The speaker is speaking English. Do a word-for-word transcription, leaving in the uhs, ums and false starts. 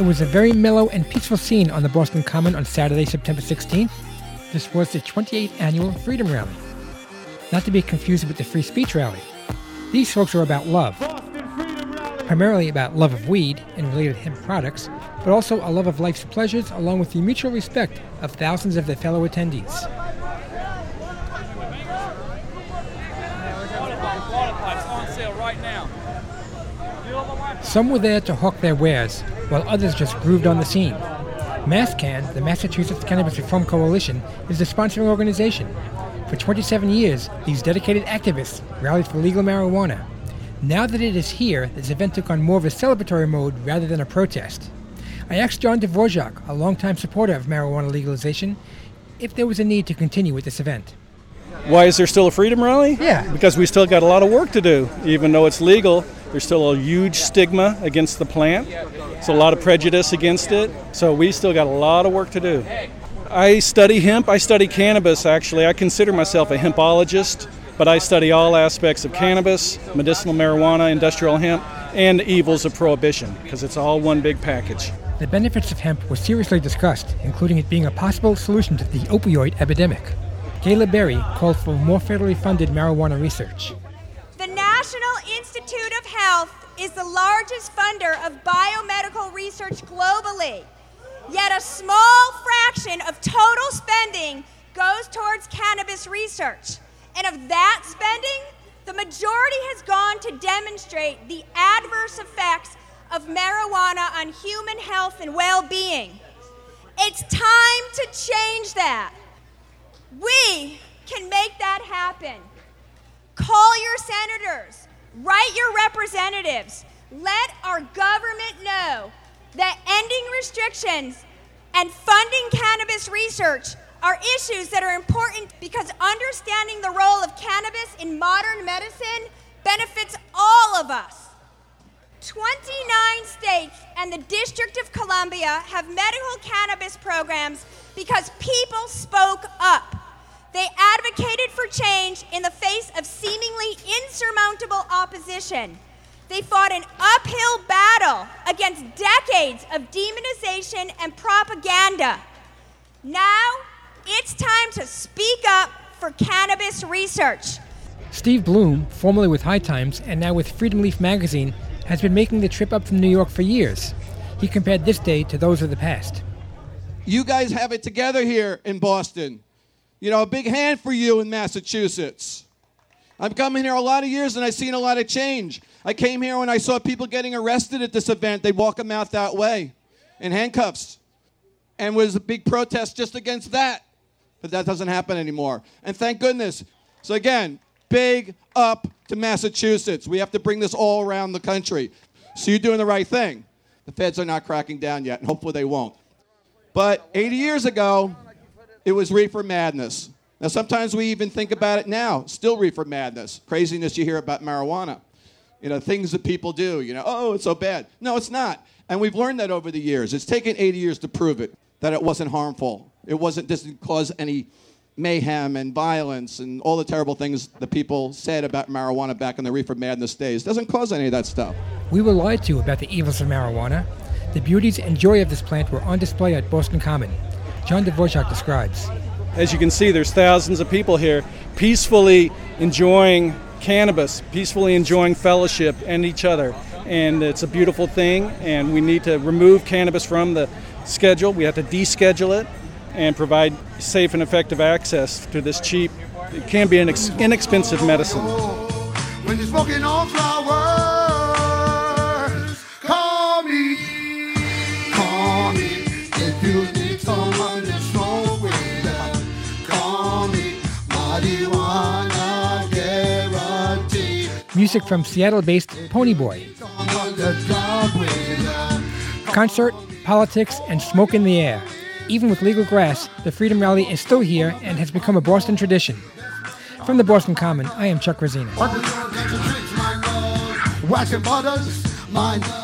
It was a very mellow and peaceful scene on the Boston Common on Saturday, September sixteenth. This was the twenty-eighth Annual Freedom Rally. Not to be confused with the Free Speech Rally. These folks are about love. Primarily about love of weed and related hemp products, but also a love of life's pleasures along with the mutual respect of thousands of their fellow attendees. Some were there to hawk their wares, while others just grooved on the scene. MassCan, the Massachusetts Cannabis Reform Coalition, is the sponsoring organization. For twenty-seven years, these dedicated activists rallied for legal marijuana. Now that it is here, this event took on more of a celebratory mode rather than a protest. I asked John Dvorak, a longtime supporter of marijuana legalization, if there was a need to continue with this event. Why is there still a freedom rally? Yeah. Because we still got a lot of work to do. Even though it's legal, there's still a huge stigma against the plant. There's a lot of prejudice against it. So we still got a lot of work to do. I study hemp. I study cannabis, actually. I consider myself a hempologist, but I study all aspects of cannabis, medicinal marijuana, industrial hemp, and the evils of prohibition, because it's all one big package. The benefits of hemp were seriously discussed, including it being a possible solution to the opioid epidemic. Gayla Berry called for more federally funded marijuana research. The National Institute of Health is the largest funder of biomedical research globally. Yet a small fraction of total spending goes towards cannabis research. And of that spending, the majority has gone to demonstrate the adverse effects of marijuana on human health and well-being. It's time to change that. We can make that happen. Call your senators, write your representatives, let our government know that ending restrictions and funding cannabis research are issues that are important because understanding the role of cannabis in modern medicine benefits all of us. twenty-nine states and the District of Columbia have medical cannabis programs because people spoke up. They advocated for change in the face of seemingly insurmountable opposition. They fought an uphill battle against decades of demonization and propaganda. Now, it's time to speak up for cannabis research. Steve Bloom, formerly with High Times and now with Freedom Leaf magazine, has been making the trip up from New York for years. He compared this day to those of the past. You guys have it together here in Boston. You know, a big hand for you in Massachusetts. I've come in here a lot of years and I've seen a lot of change. I came here when I saw people getting arrested at this event. They'd walk them out that way in handcuffs. And was a big protest just against that. But that doesn't happen anymore. And thank goodness. So again, big up to Massachusetts. We have to bring this all around the country. So you're doing the right thing. The feds are not cracking down yet, and hopefully they won't. But eighty years ago, it was reefer madness. Now, sometimes we even think about it now, still reefer madness. Craziness you hear about marijuana. You know, things that people do, you know, oh, it's so bad. No, it's not. And we've learned that over the years. It's taken eighty years to prove it, that it wasn't harmful. It wasn't, didn't cause any mayhem and violence and all the terrible things that people said about marijuana back in the reefer madness days. It doesn't cause any of that stuff. We were lied to about the evils of marijuana. The beauties and joy of this plant were on display at Boston Common. John Dvorak describes. As you can see, there's thousands of people here peacefully enjoying cannabis, peacefully enjoying fellowship and each other. And it's a beautiful thing, and we need to remove cannabis from the schedule. We have to deschedule it and provide safe and effective access to this cheap, it can be an ex- inexpensive medicine. When you're smoking on flowers, call me, call me if you need someone to smoke with. Call me, marijuana guarantee. Music from Seattle-based Ponyboy. Concert, politics, and smoke in the air. Even with legal grass, the Freedom Rally is still here and has become a Boston tradition. From the Boston Common, I am Chuck Rosina. Watching mothers, mind